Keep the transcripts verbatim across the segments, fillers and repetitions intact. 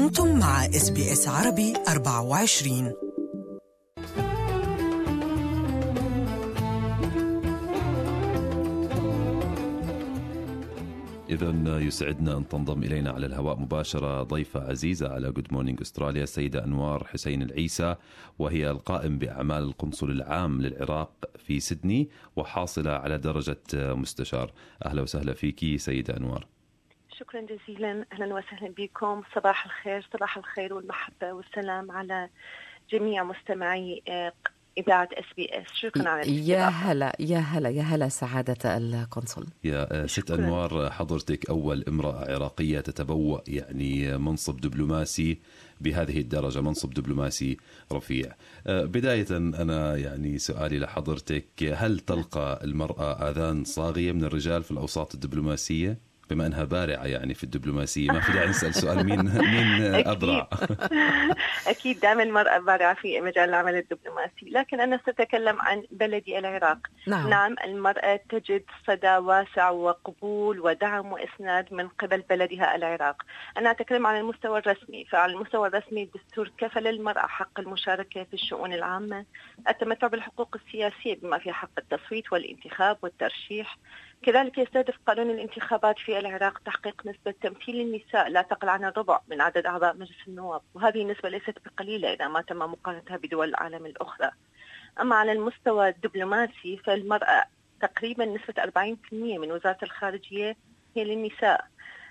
أنتم مع إس بي إس عربي أربعة وعشرين. إذن يسعدنا أن تنضم إلينا على الهواء مباشرة ضيفة عزيزة على Good Morning أستراليا، السيدة أنوار حسين العيسى، وهي القائم بأعمال القنصل العام للعراق في سيدني وحاصلة على درجة مستشار. أهلا وسهلا فيكي سيدة أنوار. شكرا جزيلا، أهلا وسهلا بكم. صباح الخير، صباح الخير والمحبة والسلام على جميع مستمعي إذاعة إس بي إس. شكرا على الاستضافة. يا هلا يا هلا يا هلا سعادة القنصل. يا ست أنوار، حضرتك أول امرأة عراقية تتبوأ يعني منصب دبلوماسي بهذه الدرجة، منصب دبلوماسي رفيع. بداية أنا يعني سؤالي لحضرتك، هل تلقى المرأة آذان صاغية من الرجال في الأوساط الدبلوماسية؟ بما أنها بارعة يعني في الدبلوماسية، ما في داعي نسأل سؤال مين مين أبرع. أكيد دائما المرأة بارعة في مجال العمل الدبلوماسي، لكن أنا سأتكلم عن بلدي العراق. نعم. نعم، المرأة تجد صدى واسع وقبول ودعم وإسناد من قبل بلدها العراق. أنا أتكلم عن المستوى الرسمي، فعلى المستوى الرسمي الدستور كفل للمرأة حق المشاركة في الشؤون العامة، التمتع بالحقوق السياسية بما فيها حق التصويت والانتخاب والترشيح. كذلك يستهدف قانون الانتخابات في العراق تحقيق نسبة تمثيل النساء لا تقل عن الربع من عدد أعضاء مجلس النواب، وهذه النسبة ليست بقليلة إذا ما تم مقارنتها بدول العالم الأخرى. أما على المستوى الدبلوماسي فالمرأة تقريبا نسبة أربعين بالمئة من وزارة الخارجية هي للنساء.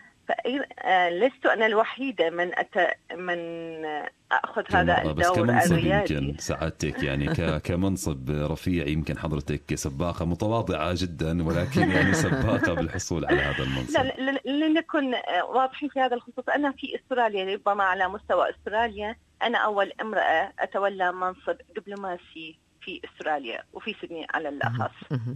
فلست أنا الوحيدة من أت... من أخذ هذا الدور الريادي. يمكن سعادتك يعني ك... كمنصب رفيع، يمكن حضرتك سباقة متواضعة جدا، ولكن يعني سباقة بالحصول على هذا المنصب. لا لنكن واضحين في هذا الخصوص. أنا في أستراليا، ربما على مستوى أستراليا أنا أول امرأة أتولى منصب دبلوماسي في أستراليا وفي سيدني على الأخص.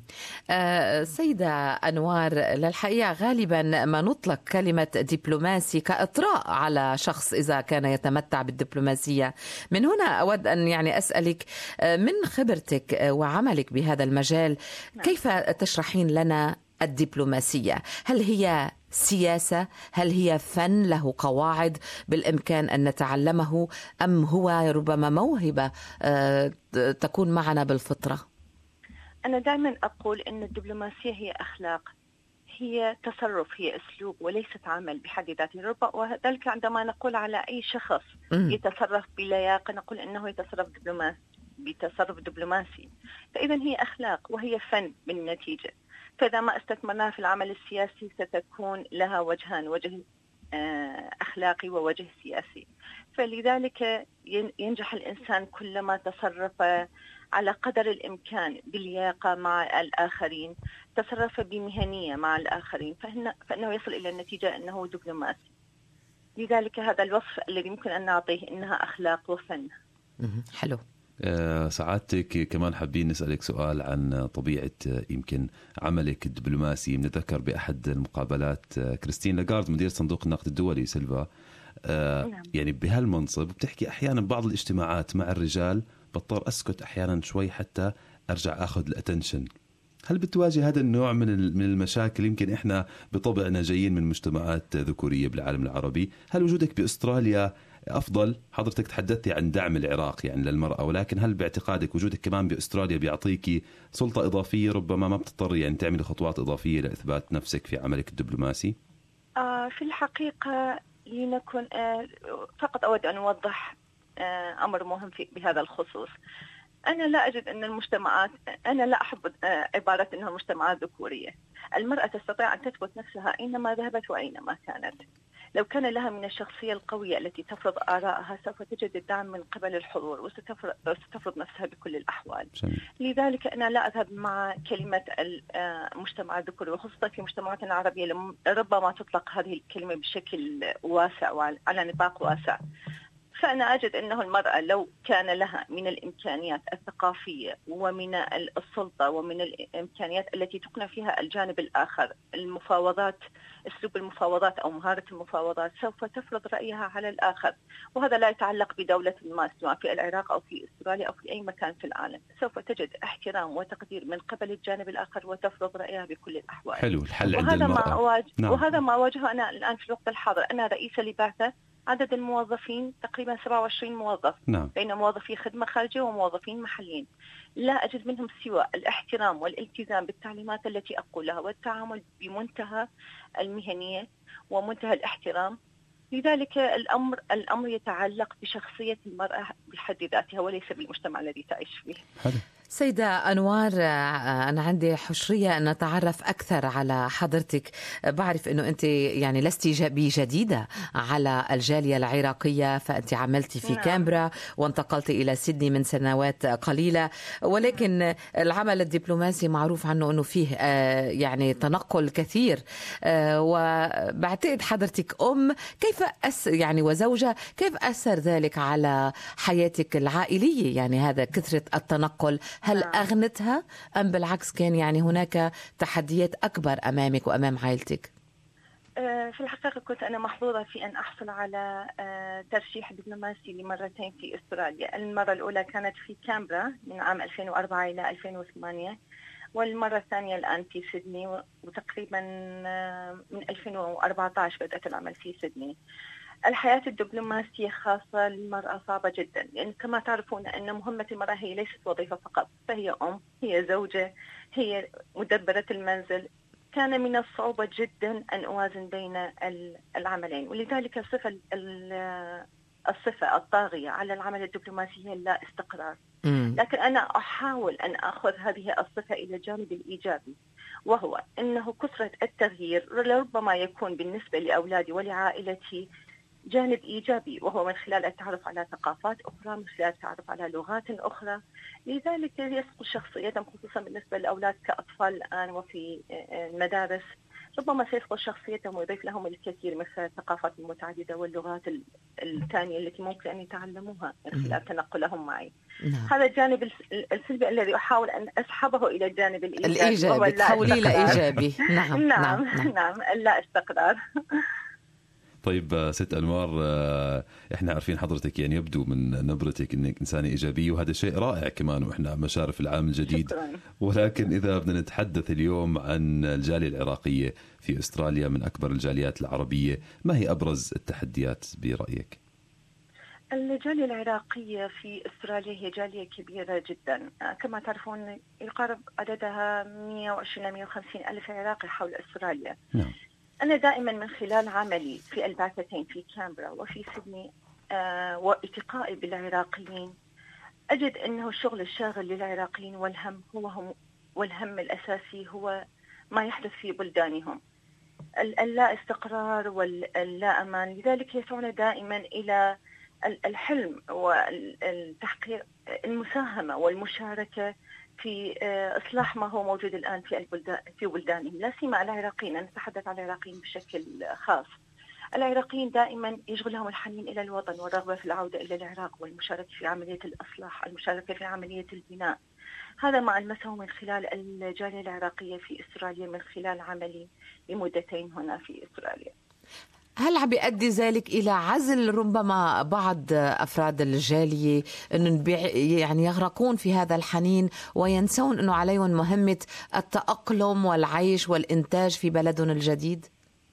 أه سيدة أنوار، للحقيقة غالبا ما نطلق كلمة دبلوماسي كإطراء على شخص إذا كان يتمتع بالدبلوماسية. من هنا أود أن يعني أسألك من خبرتك وعملك بهذا المجال، كيف تشرحين لنا الدبلوماسية؟ هل هي سياسة؟ هل هي فن له قواعد بالإمكان أن نتعلمه، أم هو ربما موهبة تكون معنا بالفطرة؟ أنا دائما أقول أن الدبلوماسية هي أخلاق، هي تصرف، هي أسلوب وليست عمل بحد ذاته. وذلك عندما نقول على أي شخص يتصرف بلياقة نقول أنه يتصرف دبلوماسي بتصرف دبلوماسي. فإذا هي أخلاق وهي فن بالنتيجة. فإذا ما استثمرناها في العمل السياسي ستكون لها وجهان، وجه أخلاقي ووجه سياسي. فلذلك ينجح الإنسان كلما تصرف على قدر الإمكان بلياقة مع الآخرين، تصرف بمهنية مع الآخرين، فإنه يصل إلى النتيجة أنه دبلوماسي. لذلك هذا الوصف الذي يمكن أن نعطيه إنها أخلاق وفن. حلو. سعادتك كمان حابين نسألك سؤال عن طبيعة يمكن عملك الدبلوماسي. نتذكر بأحد المقابلات كريستين لاغارد مدير صندوق النقد الدولي سيلفا نعم. يعني بهالمنصب بتحكي أحيانا بعض الاجتماعات مع الرجال بضطر أسكت أحيانا شوي حتى أرجع أخذ الاتنشن. هل بتواجه هذا النوع من من المشاكل؟ يمكن إحنا بطبعنا جايين من مجتمعات ذكورية بالعالم العربي. هل وجودك بأستراليا أفضل؟ حضرتك تحدثتي عن دعم العراق يعني للمرأة، ولكن هل باعتقادك وجودك كمان بأستراليا بيعطيكي سلطة إضافية، ربما ما بتضطري يعني تعملي خطوات إضافية لإثبات نفسك في عملك الدبلوماسي؟ آه في الحقيقة لنكن آه فقط أود أن أوضح آه أمر مهم في بهذا الخصوص. أنا لا أجد أن المجتمعات، أنا لا أحب آه عبارة أنها مجتمعات ذكورية. المرأة تستطيع أن تثبت نفسها أينما ذهبت وأينما كانت. لو كان لها من الشخصية القوية التي تفرض آراءها سوف تجد الدعم من قبل الحضور وستفرض نفسها بكل الأحوال. جميل. لذلك أنا لا أذهب مع كلمة المجتمع الذكوري، وخاصة في مجتمعاتنا العربية ربما تطلق هذه الكلمة بشكل واسع وعلى نطاق واسع. فأنا أجد أنه المرأة لو كان لها من الإمكانيات الثقافية ومن السلطة ومن الإمكانيات التي تقنع فيها الجانب الآخر، المفاوضات، أسلوب المفاوضات أو مهارة المفاوضات، سوف تفرض رأيها على الآخر. وهذا لا يتعلق بدولة ما، سواء في العراق أو في أستراليا أو في أي مكان في العالم. سوف تجد احترام وتقدير من قبل الجانب الآخر وتفرض رأيها بكل الأحوال. حلو الحل عند وهذا المرأة. ما أواجه نعم. وهذا ما أواجهه أنا الآن في الوقت الحاضر. أنا رئيسة لبعثة عدد الموظفين تقريبا سبعة وعشرين موظف، نعم. بين موظفي خدمة خارجية وموظفين محليين. لا أجد منهم سوى الاحترام والالتزام بالتعليمات التي أقولها والتعامل بمنتهى المهنية ومنتهى الاحترام. لذلك الأمر الأمر يتعلق بشخصية المرأة بحد ذاتها وليس بالمجتمع الذي تعيش فيه. حلو. سيدة أنوار، أنا عندي حشرية أن نتعرف أكثر على حضرتك. بعرف أنه أنت يعني لست بجديدة على الجالية العراقية، فأنت عملتي في نعم. كامبرا وانتقلت إلى سيدني من سنوات قليلة، ولكن العمل الدبلوماسي معروف عنه أنه فيه يعني تنقل كثير، وبعتقد حضرتك أم، كيف أس يعني وزوجة، كيف أثر ذلك على حياتك العائلية؟ يعني هذا كثرة التنقل هل نعم. أغنتها أم بالعكس كان يعني هناك تحديات أكبر أمامك وأمام عائلتك؟ في الحقيقة كنت أنا محظوظة في أن أحصل على ترشيح دبلوماسي لمرتين في أستراليا. المرة الأولى كانت في كامبرا من عام ألفين وأربعة إلى ألفين وثمانية، والمرة الثانية الآن في سيدني، وتقريبا من ألفين وأربعة عشر بدأت العمل في سيدني. الحياة الدبلوماسية خاصة للمرأة صعبة جدا، لأن كما تعرفون أن مهمة المرأة هي ليست وظيفة فقط، فهي أم، هي زوجة، هي مدبرة المنزل. كان من الصعوبة جدا أن أوازن بين العملين، ولذلك الصفة الصفة الطاغية على العمل الدبلوماسي هي لا استقرار. لكن أنا أحاول أن أخذ هذه الصفة إلى الجانب الإيجابي، وهو أنه كثرة التغيير ربما يكون بالنسبة لأولادي ولعائلتي جانب إيجابي، وهو من خلال التعرف على ثقافات أخرى، من خلال التعرف على لغات أخرى. لذلك يصقل شخصيتهم، خصوصا بالنسبة للأولاد كأطفال الآن وفي المدارس، ربما سيصقل شخصيتهم ويضيف لهم الكثير من خلال الثقافات المتعددة واللغات الثانية التي ممكن أن يتعلموها من خلال تنقلهم معي. نعم. هذا الجانب السلبي الذي أحاول أن أسحبه إلى الجانب الإيجابي، الإيجابي تحولي إلى إيجابي. نعم. نعم. نعم. نعم. لا استقرار. طيب ست أنوار، احنا عارفين حضرتك يعني يبدو من نبرتك انك انسانة ايجابية، وهذا شيء رائع كمان، واحنا مشارف العام الجديد. شكرا. ولكن اذا بدنا نتحدث اليوم عن الجالية العراقية في استراليا من اكبر الجاليات العربية، ما هي ابرز التحديات برأيك؟ الجالية العراقية في استراليا هي جالية كبيرة جدا، كما تعرفون يقارب عددها مئة وعشرين إلى مئة وخمسين ألف عراقي حول استراليا. نعم. أنا دائما من خلال عملي في البعثتين في كامبرا وفي سيدني آه والتقائي بالعراقيين، أجد أنه الشغل الشاغل للعراقيين والهم هو هم والهم الأساسي هو ما يحدث في بلدانهم، اللا استقرار واللا أمان. لذلك يسعون دائما إلى الحلم والتحقيق، المساهمة والمشاركة في إصلاح ما هو موجود الآن في البلدان في بلدانهم، لا سيما العراقيين. أنا أتحدث عن العراقيين بشكل خاص. العراقيين دائما يشغلهم الحنين إلى الوطن والرغبة في العودة إلى العراق والمشاركة في عملية الإصلاح، المشاركة في عملية البناء. هذا ما ألمسه من خلال الجالية العراقية في استراليا من خلال عملي لمدتين هنا في استراليا. هل عم بيؤدي ذلك إلى عزل ربما بعض أفراد الجالية أنه يعني يغرقون في هذا الحنين وينسون أنه عليهم مهمة التأقلم والعيش والإنتاج في بلدهم الجديد؟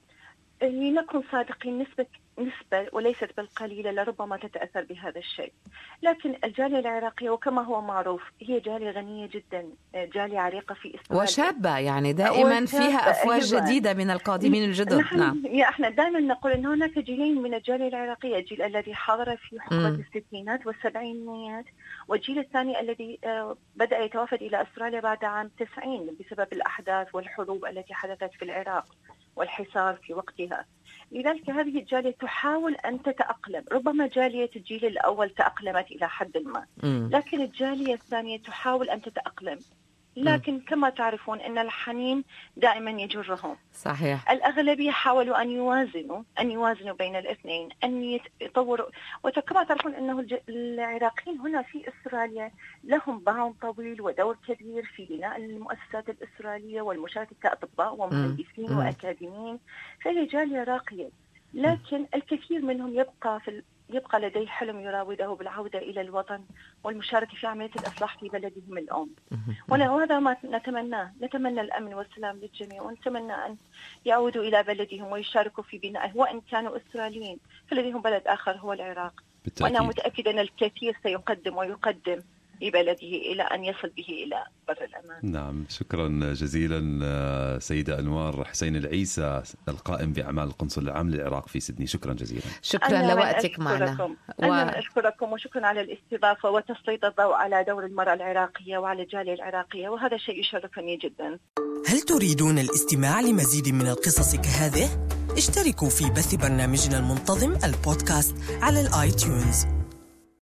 لنكن صادقين، نسبة نسبة وليست بالقليلة لربما تتأثر بهذا الشيء، لكن الجالية العراقية وكما هو معروف هي جالية غنية جدا، جالية عريقة في استراليا وشابة، يعني دائما فيها أفواج أيوة. جديدة من القادمين الجدد. نعم. احنا دائما نقول أن هناك جيلين من الجالية العراقية، الجيل الذي حضر في حقبة الستينات والسبعينيات، والجيل الثاني الذي بدأ يتوافد إلى أستراليا بعد عام تسعين بسبب الأحداث والحروب التي حدثت في العراق والحصار في وقتها. لذلك هذه الجالية تحاول أن تتأقلم، ربما جالية الجيل الأول تأقلمت إلى حد ما، لكن الجالية الثانية تحاول أن تتأقلم، لكن كما تعرفون أن الحنين دائما يجرهم. صحيح. الأغلبية حاولوا أن يوازنوا أن يوازنوا بين الاثنين، أن يطوروا. وكما تعرفون أنه العراقيين هنا في أستراليا لهم باع طويل ودور كبير في بناء المؤسسات الأسترالية والمشاركة كأطباء ومهندسين وأكاديميين، فهي جالية راقية. لكن الكثير منهم يبقى في يبقى لديه حلم يراوده بالعودة إلى الوطن والمشاركة في عملية الإصلاح في بلدهم الأم. وهذا ما نتمناه، نتمنى الأمن والسلام للجميع، ونتمنى أن يعودوا إلى بلدهم ويشاركوا في بنائه، وإن كانوا إسرائيليين فلديهم بلد آخر هو العراق. بالتأكيد. وأنا متأكدة أن الكثير سيقدم ويقدم لبلده إلى أن يصل به إلى بر الأمان. نعم، شكرا جزيلا سيدة أنوار حسين العيسى، القائم بأعمال القنصل العام للعراق في سيدني. شكرا جزيلا. شكرا لوقتك معنا. و... أنا أشكركم وشكرا على الاستضافة وتسليط الضوء على دور المرأة العراقية وعلى الجالية العراقية، وهذا شيء يشرفني جدا. هل تريدون الاستماع لمزيد من القصص كهذه؟ اشتركوا في بث برنامجنا المنتظم البودكاست على الآيتيونز.